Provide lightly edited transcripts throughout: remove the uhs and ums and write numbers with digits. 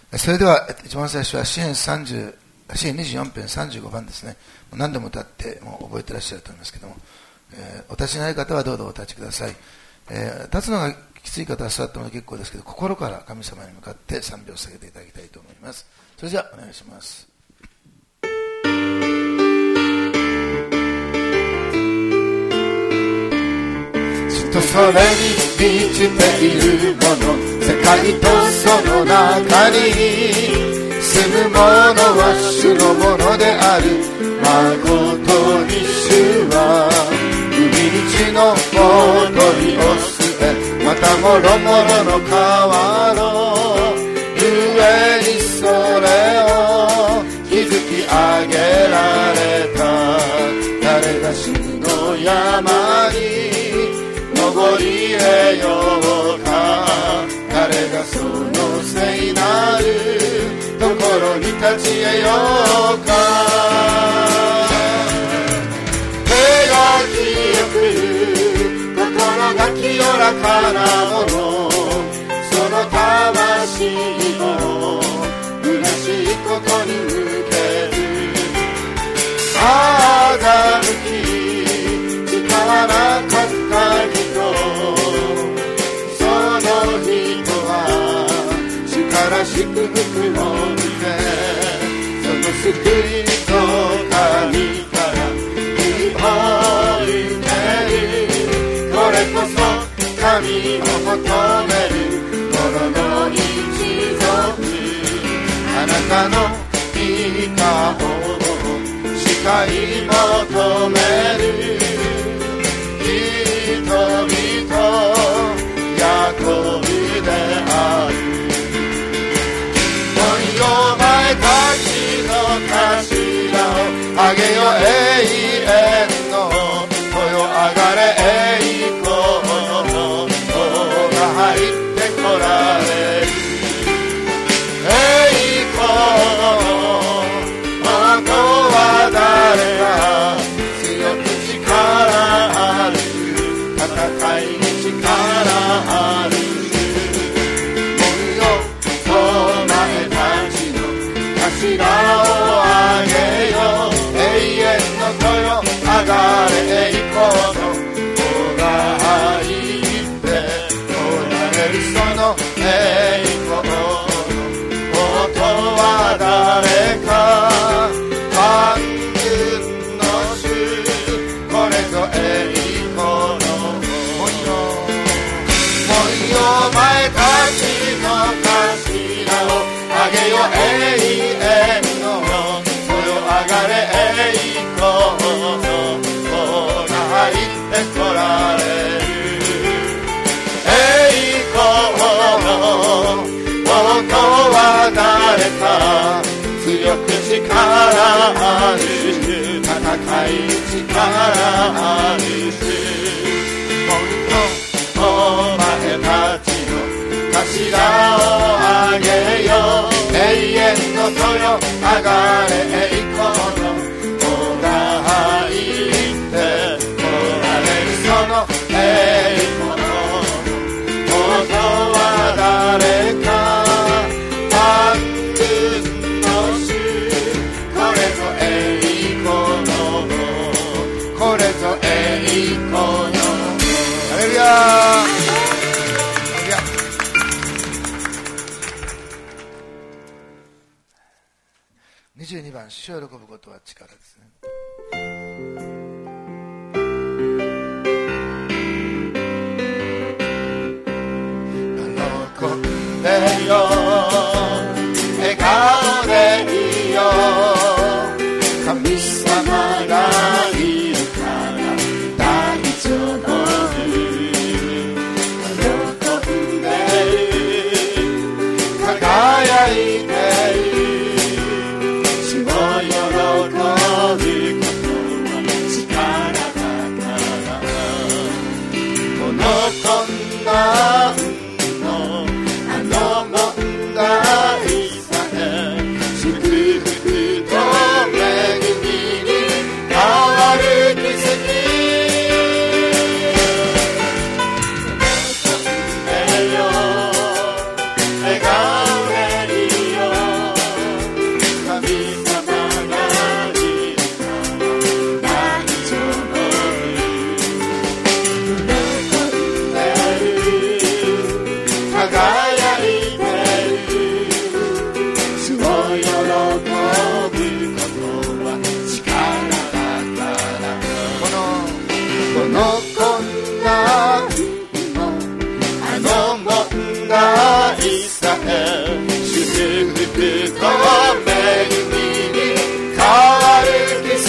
それでは一番最初は詩編24編35番ですね。何度も歌ってもう覚えてらっしゃると思いますけども、お立ちになる方はどうぞお立ちください。立つのがきつい方は座っても結構ですけど、心から神様に向かって賛美を捧げていただきたいと思います。それじゃあお願いします。 人それに満ちているもの、世界とその中に住むものは主のものである。誠に主は海道のほとりを捨て、またもろもろの川の上にそれを築き上げられた。誰が主の山に登り得ようか、誰がその聖なるところに立ち得ようか。手が清く心が清らかなもの、その魂を虚しいことに向ける。欺き力なかった人、その人は主から祝福を受け、その救いと神から義を受ける。これこそ神を求める者の一族。あなたの御顔を誓い求める人々ヤコブである。問よ前たちの頭をあげよ永遠の豊あがれ栄光の方が入ってこられる。栄光の元は誰か、強く力ある、戦いに力ある。門よお前たちの頭をあげよ、永遠の豊あがれ栄光の方が入ってこられる。その栄光の元は誰か、万軍の主、これぞ栄光の門よ前たちの頭をあげよ永遠の豊あがれ栄光の方が入ってこられる。栄光の元は誰か、強く力ある、戦いに力ある。お前たちの頭をあげよ、永遠の豊あがれ栄光の方が入ってこられる。その栄光の元は誰か、万軍の主、これぞ栄光の方、これぞ栄光の方。ハレルヤ。 22番、主を喜ぶことは力ですね。 喜んでよ、笑顔でいいよ、神様がいるから大丈夫。喜んで輝いている、主を喜ぶ輝いてる。主を喜ぶことは力だから。この困難もあの問題さえ祝福と恵みに変わる奇跡。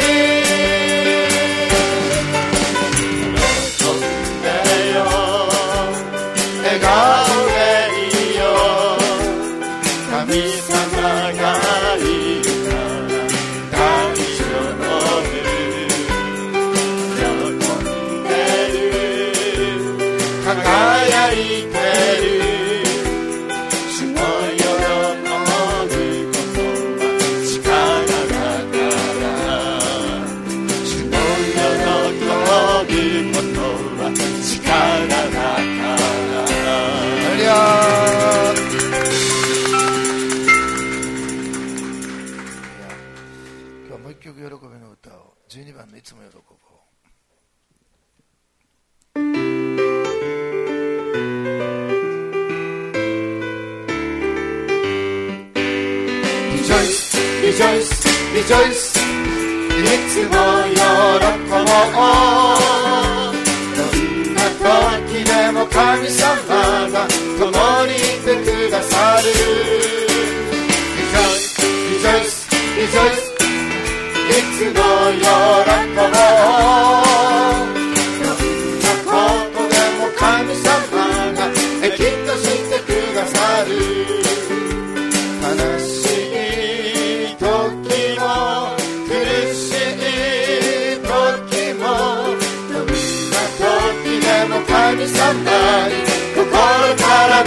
喜んでよ、笑顔でいいよ、神様がいるから大丈夫。喜んでる、輝いてる。主を喜ぶことは力だから。主を喜ぶことは力だから。ハレルヤ。 今日はもう一曲喜びの歌を、12番のいつも喜ぶを。 Rejoice, rejoice, いつも喜ぼう。どんな時でも神様が共にいてくださる。Rejoice, rejoice, rejoice, いつも喜ぼう。どんなことでも神様がきっとしてくださる。悲しい時も苦しい時もどんな時でも神様に心からの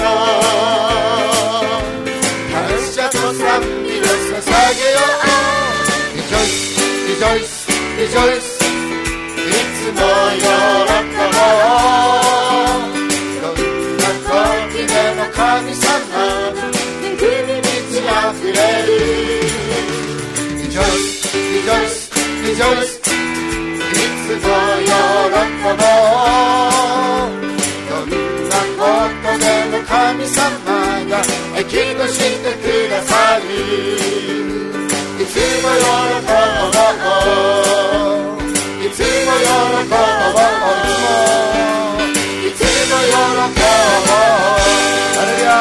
感謝と賛美を捧げよう。Rejoice, rejoice, rejoice, いつも喜ぼう。どんな時でも神様に恵みに満ち溢れる。Rejoice, rejoice, rejoice, いつも喜ぼう。どんなことでも神様がきっとしてくださる。いつも喜ぼう。いつも喜ぼう。いつも喜ぼう。ハレルヤ。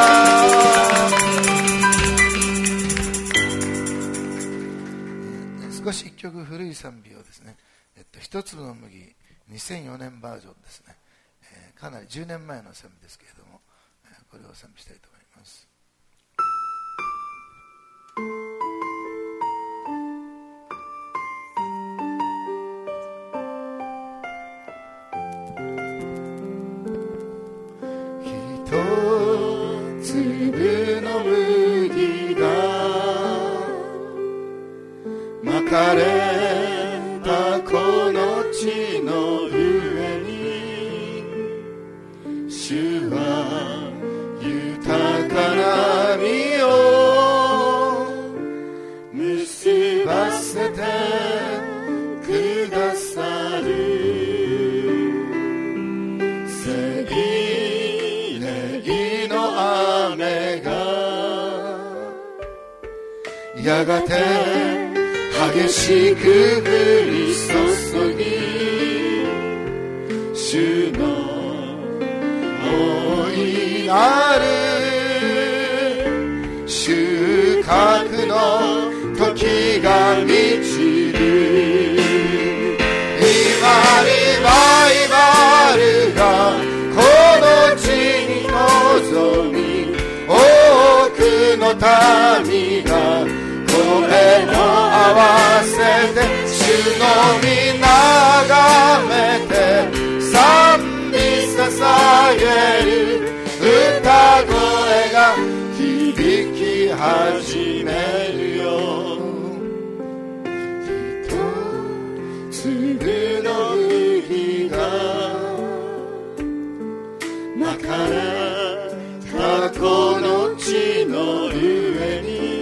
少し一曲古い賛美をですね、一粒の麦2004年バージョンですね、かなり10年前の賛美ですけれども、これを賛美したいと思います。 一粒の麦がまかれたこの地の上に、主は豊かな実を結ばせてくださる。聖霊の雨がやがて激しく降り注ぎ、主の大いなる収穫の時が満ちる。今リバイバルがこの地に臨み、多くの民が声を合わせて主の御眺めて賛美捧げる歌声が響き始めるよ。一粒の麦がまかれたこの地の上に、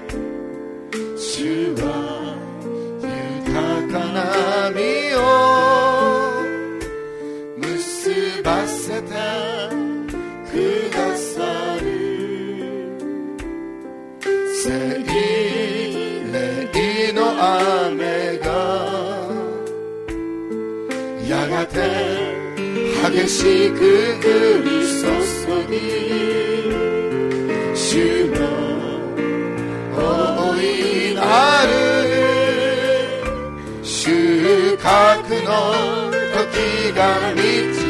主は豊かな実を結ばせてくださ激しく降り注ぎ、主の大いなる収穫の時が満ち、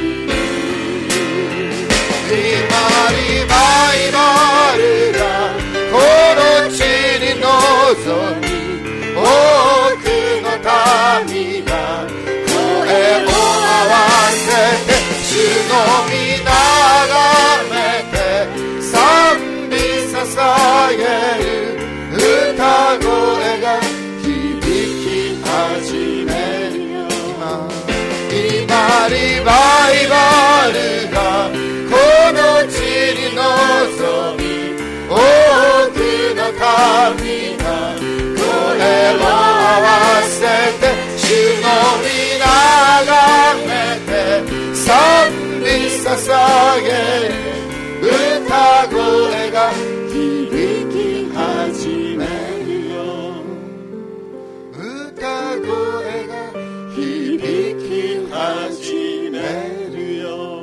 今リバイバルがこの地に臨み、多くの民が声を合わせて主の御眺めて賛美捧げる歌声が響き始めるよ。今リバイバルがこの地に臨み、多くの民が声を合わせて主の御眺めて賛美捧げる歌声が響き始めるよ。歌声が響き始めるよ。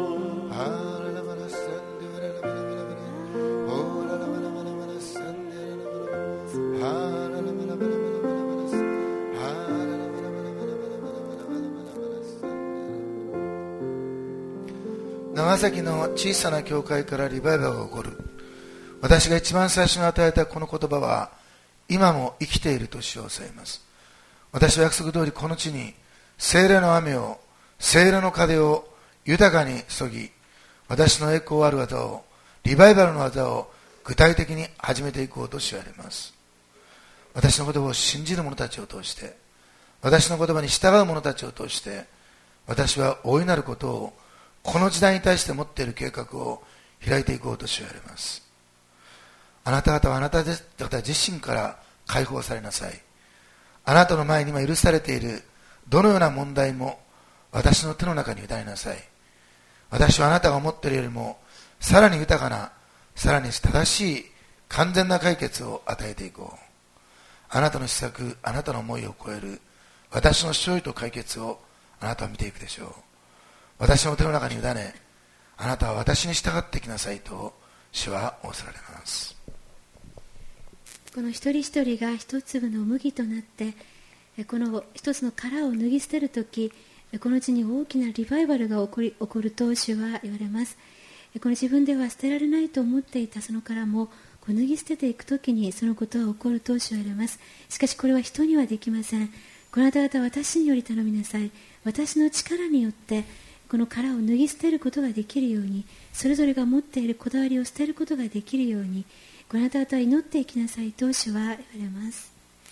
長崎の小さな教会からリバイバルが起こる。私が一番最初に与えたこの言葉は今も生きていると主を抑えます。私は約束通りこの地に聖霊の雨を、聖霊の風を豊かに注ぎ、私の栄光ある技を、リバイバルの技を具体的に始めていこうと主は言われます。私の言葉を信じる者たちを通して、私の言葉に従う者たちを通して、私は大いなることをこの時代に対して持っている計画を開いていこうと主は言われます。あなた方はあなた方自身から解放されなさい。あなたの前に今許されているどのような問題も私の手の中に委ねなさい。私はあなたが思っているよりもさらに豊かな、さらに正しい完全な解決を与えていこう。あなたの施策、あなたの思いを超える私の勝利と解決をあなたは見ていくでしょう。私の手の中に委ね、あなたは私に従ってきなさいと主は仰せられます。 この一人一人が一粒の麦となって、この一つの殻を脱ぎ捨てるとき、この地に大きなリバイバルが起こると主は言われます。この自分では捨てられないと思っていたその殻も脱ぎ捨てていくときにそのことは起こると主は言われます。しかしこれは人にはできません。このあなた方は私により頼みなさい。私の力によってこの殻を脱ぎ捨てることができるように、それぞれが持っているこだわりを捨てることができるように、このあなた方は祈っていきなさいと主は言われます。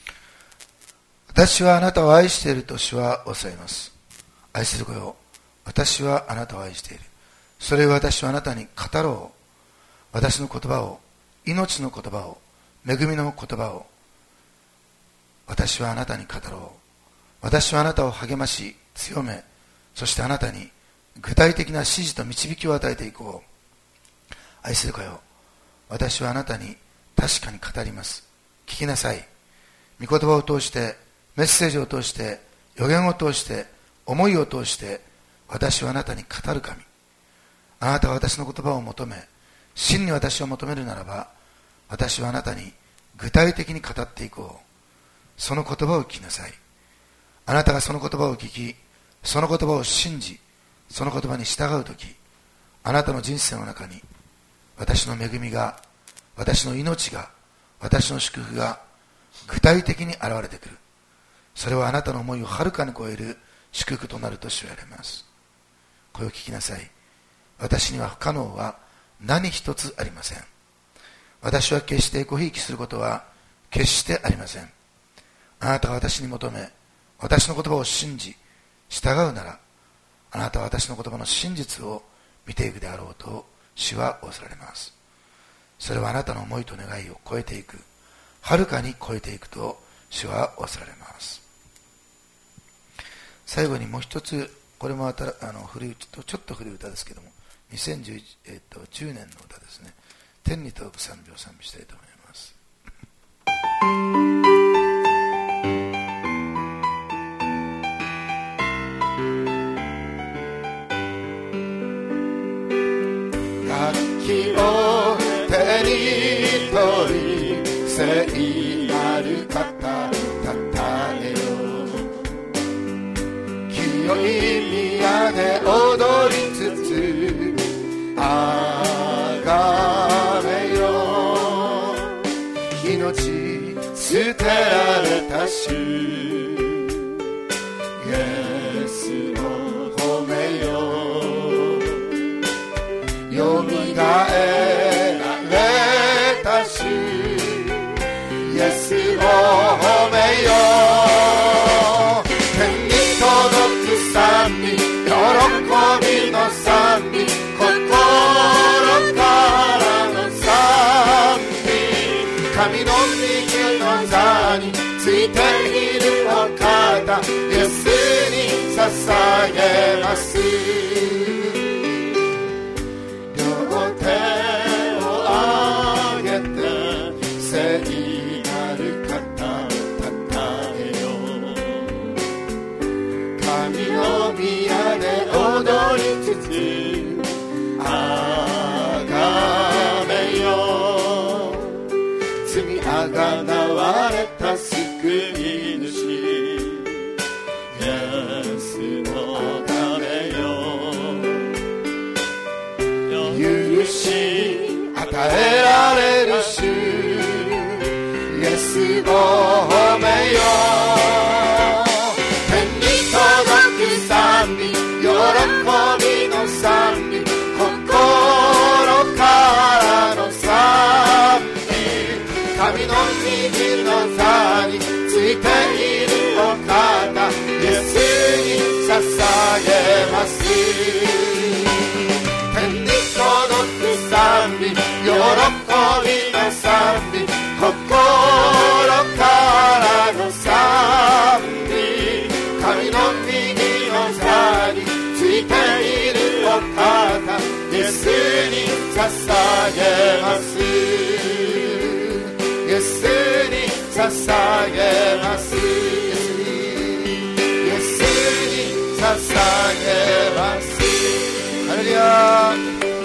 私はあなたを愛していると主はおっしゃいます。愛する子よ、私はあなたを愛している。それを私はあなたに語ろう。私の言葉を、命の言葉を、恵みの言葉を、私はあなたに語ろう。私はあなたを励まし、強め、そしてあなたに具体的な指示と導きを与えていこう。愛する子よ、私はあなたに確かに語ります。聞きなさい。御言葉を通して、メッセージを通して、予言を通して、思いを通して、私はあなたに語る神。あなたは私の言葉を求め、真に私を求めるならば、私はあなたに具体的に語っていこう。その言葉を聞きなさい。あなたがその言葉を聞き、その言葉を信じ、その言葉に従うとき、あなたの人生の中に私の恵みが、私の命が、私の祝福が具体的に現れてくる。それはあなたの思いをはるかに超える祝福となると主は言われます。声を聞きなさい。私には不可能は何一つありません。私は決してごひいきすることは決してありません。あなたが私に求め、私の言葉を信じ、従うなら、あなたは私の言葉の真実を見ていくであろうと主は仰せられます。それはあなたの思いと願いを超えていく、はるかに超えていくと主は仰せられます。最後にもう一つ、これも古いちょっと古い歌ですけども、2010年の歌ですね。天に届く賛美を賛美したいと思います。 聖なる方たたえよ。清い宮で踊りつつあがめよ。命捨てられた主イエスを褒めよ。よみがえられた主イエスを褒めよ。天に届く賛美、喜びの賛美、心からの賛美。神の右の座についているお方イエスに捧げます。両手を上げて聖なる方たたえよ。神の宮で踊りつつあがめよ。罪あがなわれた救い主イエスのためよ。許し与えられる主イエスを褒めよ。天に届く賛美、喜びの賛美、心からの賛美。神の右の座についているお方イエスに捧げます。天に届く賛美、喜びの賛美、心からの賛美。神の右の座についているお方イエスに捧げます。イエスに捧げます。イエスに捧げます。ハレルヤ。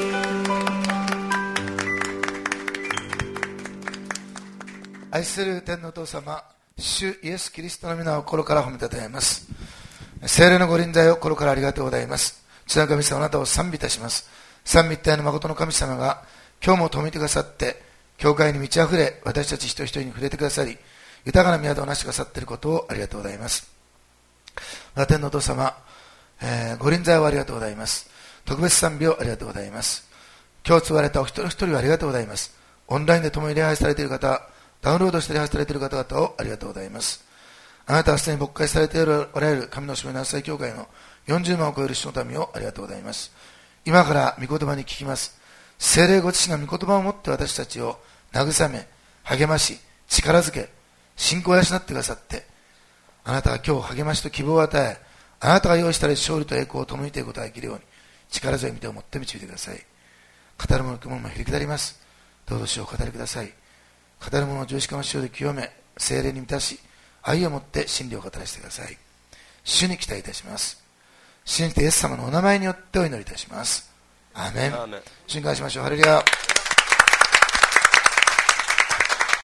愛する天のお父様、主イエスキリストの皆を心から褒めたたえます。聖霊のご臨在を心からありがとうございます。父なる神様、あなたを賛美いたします。三位一体の誠の神様が今日も止めてくださって教会に満ち溢れ、私たち一人一人に触れてくださり、豊かな宮戸をなしてくださっていることをありがとうございます。また天のお父様、ご臨在をありがとうございます。特別賛美をありがとうございます。今日継がれたお一人一人をありがとうございます。オンラインで共に礼拝されている方、ダウンロードして礼拝されている方々をありがとうございます。あなたはすでに牧会されておられる神の島の朝教会の40万を超える主の民をありがとうございます。今から御言葉に聞きます。聖霊ご自身が御言葉を持って私たちを慰め、励まし、力づけ、信仰を養ってくださって、あなたが今日励ましと希望を与え、あなたが用意した勝利と栄光を共にていくことができるように、力強い御手を持って導いてください。語る者も減り下ります。どうぞ主をお語りください。語る者を十字架の塩で清め、聖霊に満たし、愛を持って真理を語らせてください。主に期待いたします。信じてイエス様のお名前によってお祈りいたします。アーメン。主に感謝しましょう。ハレルヤ。